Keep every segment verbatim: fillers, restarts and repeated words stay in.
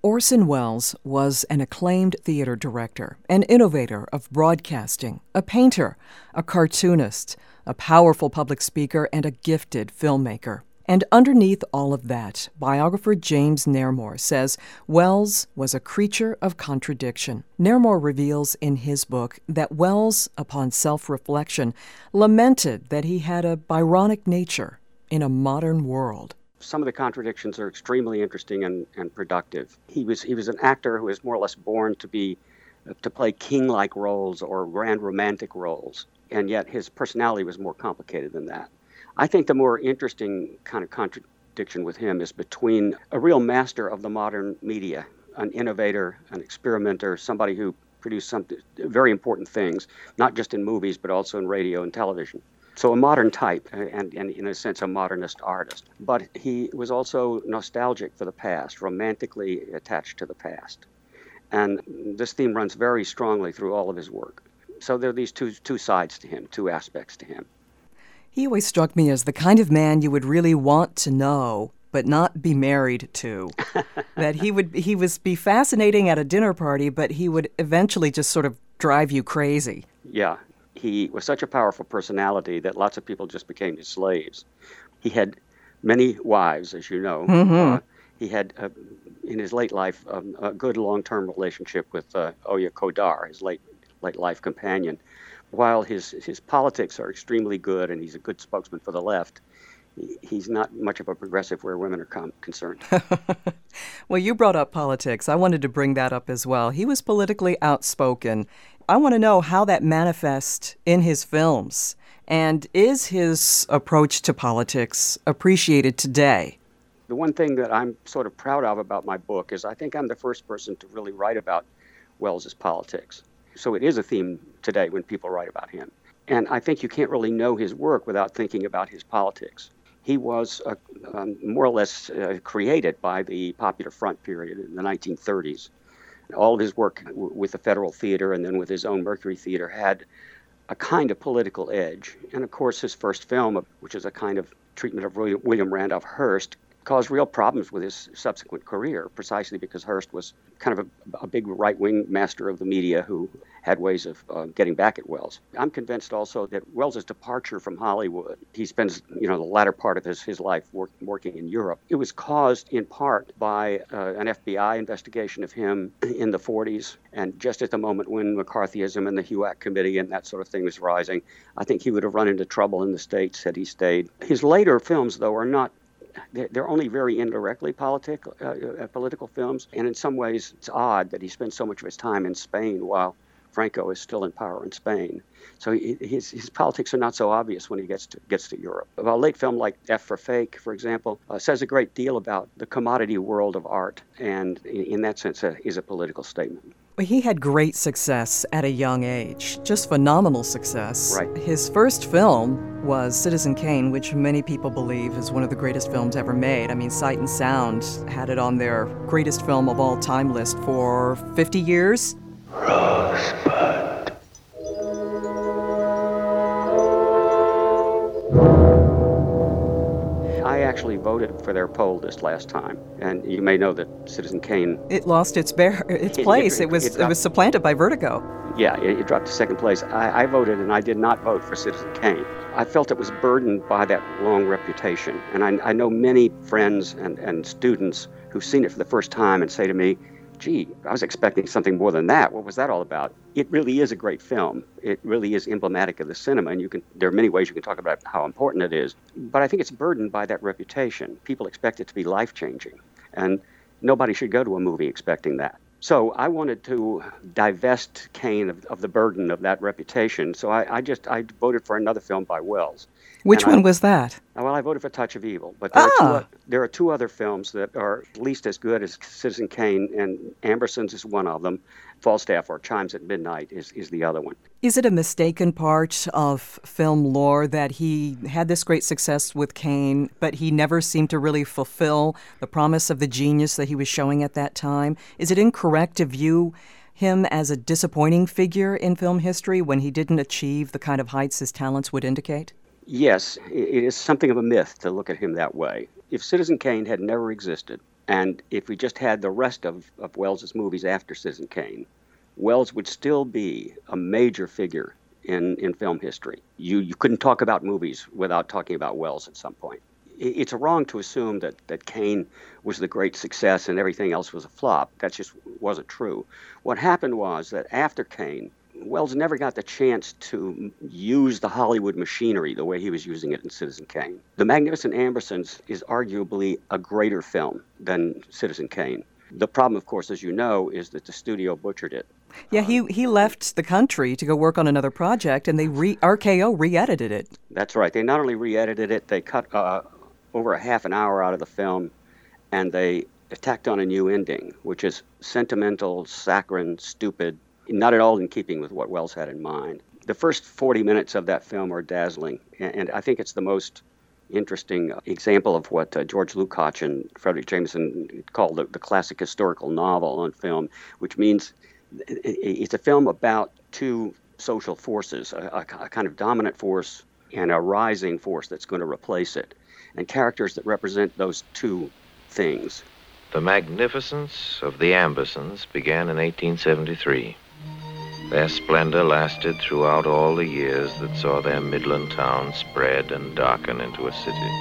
Orson Welles was an acclaimed theater director, an innovator of broadcasting, a painter, a cartoonist, a powerful public speaker, and a gifted filmmaker. And underneath all of that, biographer James Nairmore says Welles was a creature of contradiction. Nairmore reveals in his book that Welles, upon self-reflection, lamented that he had a Byronic nature in a modern world. Some of the contradictions are extremely interesting and, and productive. He was he was an actor who was more or less born to be to play king-like roles or grand romantic roles, and yet his personality was more complicated than that. I think the more interesting kind of contradiction with him is between a real master of the modern media, an innovator, an experimenter, somebody who produced some very important things, not just in movies, but also in radio and television. So a modern type, and, and in a sense, a modernist artist. But he was also nostalgic for the past, romantically attached to the past. And this theme runs very strongly through all of his work. So there are these two two sides to him, two aspects to him. He always struck me as the kind of man you would really want to know, but not be married to. That he would he was be fascinating at a dinner party, but he would eventually just sort of drive you crazy. Yeah. He was such a powerful personality that lots of people just became his slaves. He had many wives, as you know. Mm-hmm. Uh, he had, uh, in his late life, um, a good long-term relationship with uh, Oya Kodar, his late late life companion. While his his politics are extremely good and he's a good spokesman for the left, he, he's not much of a progressive where women are com- concerned. Well, you brought up politics. I wanted to bring that up as well. He was politically outspoken. I want to know how that manifests in his films. And is his approach to politics appreciated today? The one thing that I'm sort of proud of about my book is I think I'm the first person to really write about Welles's politics. So it is a theme today when people write about him. And I think you can't really know his work without thinking about his politics. He was uh, um, more or less uh, created by the Popular Front period in the nineteen thirties. All of his work w- with the Federal Theater and then with his own Mercury Theater had a kind of political edge. And of course, his first film, which is a kind of treatment of William Randolph Hearst, caused real problems with his subsequent career, precisely because Hearst was kind of a, a big right-wing master of the media who had ways of uh, getting back at Welles. I'm convinced also that Welles's departure from Hollywood, he spends, you know, the latter part of his, his life work, working in Europe. It was caused in part by uh, an F B I investigation of him in the forties, and just at the moment when McCarthyism and the HUAC committee and that sort of thing was rising, I think he would have run into trouble in the States had he stayed. His later films, though, are not They're only very indirectly politic, uh, political films, and in some ways it's odd that he spends so much of his time in Spain while Franco is still in power in Spain. So he, his his politics are not so obvious when he gets to gets to Europe. A late film like F for Fake, for example, uh, says a great deal about the commodity world of art, and in, in that sense uh, is a political statement. He had great success at a young age, just phenomenal success. Right. His first film was Citizen Kane, which many people believe is one of the greatest films ever made. I mean, Sight and Sound had it on their greatest film of all time list for fifty years. Rosebud. I actually voted for their poll this last time, and you may know that Citizen Kane... It lost its bear, its place. It, it, it was it, it was supplanted by Vertigo. Yeah, it, it dropped to second place. I, I voted, and I did not vote for Citizen Kane. I felt it was burdened by that long reputation, and I, I know many friends and, and students who've seen it for the first time and say to me, gee, I was expecting something more than that. What was that all about? It really is a great film. It really is emblematic of the cinema, and you can there are many ways you can talk about how important it is. But I think it's burdened by that reputation. People expect it to be life-changing, and nobody should go to a movie expecting that. So I wanted to divest Kane of, of the burden of that reputation, so I, I just I voted for another film by Welles. Which and one I, was that? Well, I voted for Touch of Evil, but there, ah. are two, there are two other films that are at least as good as Citizen Kane, and Ambersons is one of them. Falstaff, or Chimes at Midnight, is, is the other one. Is it a mistaken part of film lore that he had this great success with Kane, but he never seemed to really fulfill the promise of the genius that he was showing at that time? Is it incorrect to view him as a disappointing figure in film history when he didn't achieve the kind of heights his talents would indicate? Yes, it is something of a myth to look at him that way. If Citizen Kane had never existed, And if we just had the rest of, of Wells's movies after Citizen Kane, Wells would still be a major figure in, in film history. You you couldn't talk about movies without talking about Wells at some point. It's wrong to assume that, that Kane was the great success and everything else was a flop. That just wasn't true. What happened was that after Kane, Wells never got the chance to use the Hollywood machinery the way he was using it in Citizen Kane. The Magnificent Ambersons is arguably a greater film than Citizen Kane. The problem, of course, as you know, is that the studio butchered it. Yeah, he he left the country to go work on another project, and they re, R K O re-edited it. That's right. They not only re-edited it, they cut uh, over a half an hour out of the film, and they tacked on a new ending, which is sentimental, saccharine, stupid, not at all in keeping with what Wells had in mind. The first forty minutes of that film are dazzling, and, and I think it's the most interesting example of what uh, George Lukács and Frederick Jameson called the, the classic historical novel on film, which means it's a film about two social forces, a, a, a kind of dominant force and a rising force that's going to replace it, and characters that represent those two things. The magnificence of the Ambersons began in eighteen seventy-three. Their splendor lasted throughout all the years that saw their Midland town spread and darken into a city.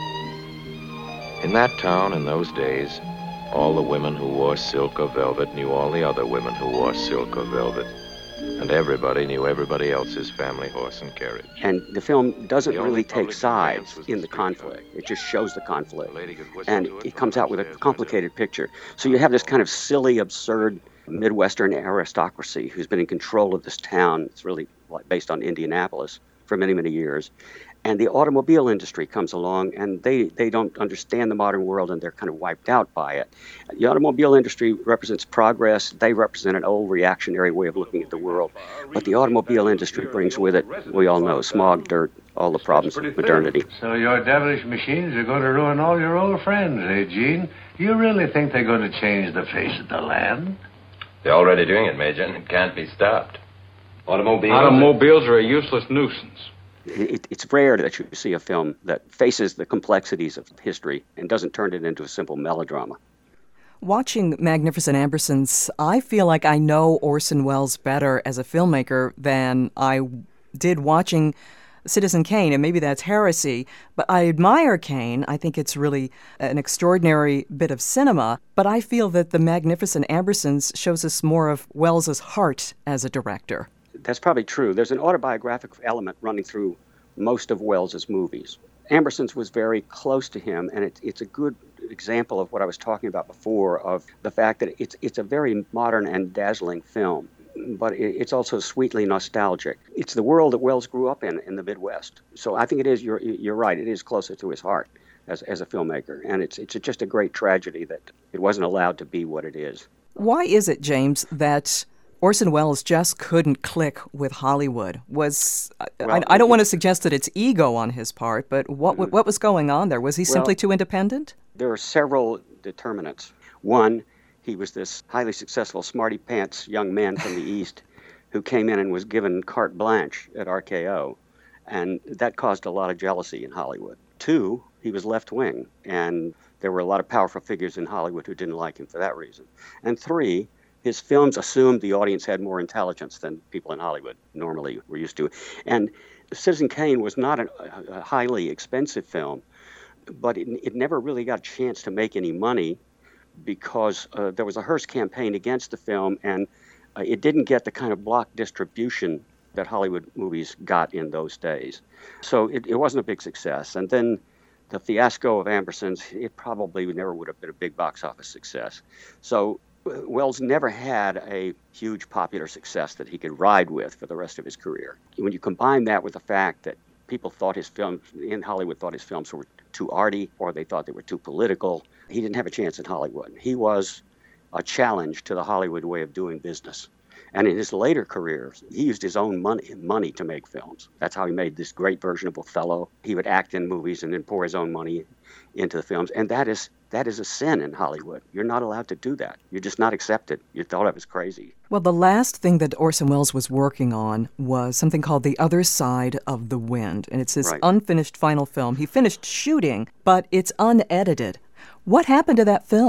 In that town, in those days, all the women who wore silk or velvet knew all the other women who wore silk or velvet, and everybody knew everybody else's family horse and carriage. And the film doesn't really take sides in the conflict. It just shows the conflict, and it comes out with a complicated picture. So you have this kind of silly, absurd Midwestern aristocracy who's been in control of this town. It's really based on Indianapolis for many, many years. And the automobile industry comes along, and they, they don't understand the modern world, and they're kind of wiped out by it. The automobile industry represents progress. They represent an old reactionary way of looking at the world. But the automobile industry brings with it, we all know, smog, dirt, all the problems of modernity. So your devilish machines are going to ruin all your old friends, eh, Gene? You really think they're going to change the face of the land? They're already doing it, Major, and it can't be stopped. Automobiles... Automobiles are a useless nuisance. It, it's rare that you see a film that faces the complexities of history and doesn't turn it into a simple melodrama. Watching Magnificent Ambersons, I feel like I know Orson Welles better as a filmmaker than I did watching Citizen Kane, and maybe that's heresy, but I admire Kane. I think it's really an extraordinary bit of cinema, but I feel that The Magnificent Ambersons shows us more of Welles's heart as a director. That's probably true. There's an autobiographical element running through most of Welles's movies. Ambersons was very close to him, and it, it's a good example of what I was talking about before, of the fact that it's it's a very modern and dazzling film, but it, it's also sweetly nostalgic. It's the world that Welles grew up in, in the Midwest. So I think it is, you're, you're right, it is closer to his heart as, as a filmmaker, and it's, it's just a great tragedy that it wasn't allowed to be what it is. Why is it, James, that Orson Welles just couldn't click with Hollywood? Was well, I, I don't want to suggest that it's ego on his part, but what mm-hmm. what was going on there? Was he simply well, too independent? There are several determinants. One, he was this highly successful smarty-pants young man from the East who came in and was given carte blanche at R K O, and that caused a lot of jealousy in Hollywood. Two, he was left-wing, and there were a lot of powerful figures in Hollywood who didn't like him for that reason. And three, his films assumed the audience had more intelligence than people in Hollywood normally were used to. And Citizen Kane was not a, a highly expensive film, but it, it never really got a chance to make any money because uh, there was a Hearst campaign against the film, and uh, it didn't get the kind of block distribution that Hollywood movies got in those days. So it, it wasn't a big success. And then the fiasco of Ambersons, it probably never would have been a big box office success. So Welles never had a huge popular success that he could ride with for the rest of his career. When you combine that with the fact that people thought his films, in Hollywood, thought his films were too arty, or they thought they were too political, he didn't have a chance in Hollywood. He was a challenge to the Hollywood way of doing business. And in his later career, he used his own money, money to make films. That's how he made this great version of Othello. He would act in movies and then pour his own money into the films. And that is that is a sin in Hollywood. You're not allowed to do that. You're just not accepted. You're thought of as crazy. Well, the last thing that Orson Welles was working on was something called The Other Side of the Wind. And it's his right. unfinished final film. He finished shooting, but it's unedited. What happened to that film?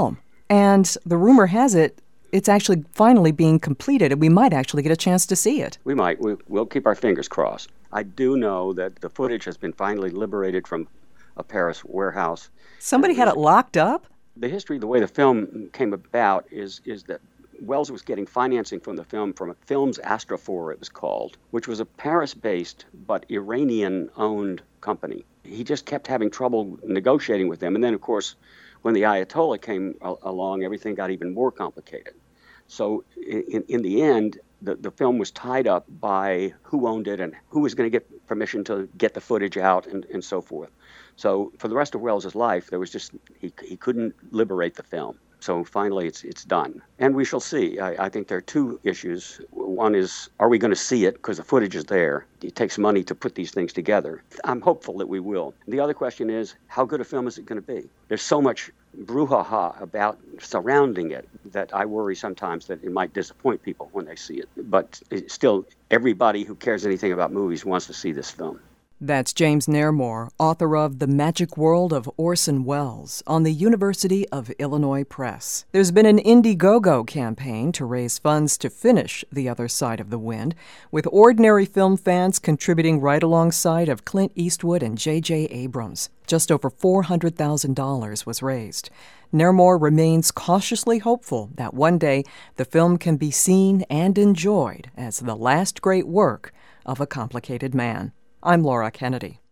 And the rumor has it, it's actually finally being completed, and we might actually get a chance to see it. We might. We, we'll keep our fingers crossed. I do know that the footage has been finally liberated from a Paris warehouse. Somebody had it locked up? The history, the way the film came about is is that Welles was getting financing from the film from Films Astrophore, it was called, which was a Paris-based but Iranian-owned company. He just kept having trouble negotiating with them. And then, of course, when the Ayatollah came a- along, everything got even more complicated. So in, in the end, the, the film was tied up by who owned it and who was going to get permission to get the footage out and, and so forth. So for the rest of Welles's life, there was just, he, he couldn't liberate the film. So finally, it's it's done. And we shall see. I, I think there are two issues. One is, are we going to see it? Because the footage is there. It takes money to put these things together. I'm hopeful that we will. The other question is, how good a film is it going to be? There's so much brouhaha about surrounding it that I worry sometimes that it might disappoint people when they see it. But it's still, everybody who cares anything about movies wants to see this film. That's James Nairmore, author of The Magic World of Orson Welles on the University of Illinois Press. There's been an Indiegogo campaign to raise funds to finish The Other Side of the Wind, with ordinary film fans contributing right alongside of Clint Eastwood and J J Abrams. Just over four hundred thousand dollars was raised. Nairmore remains cautiously hopeful that one day the film can be seen and enjoyed as the last great work of a complicated man. I'm Laura Kennedy.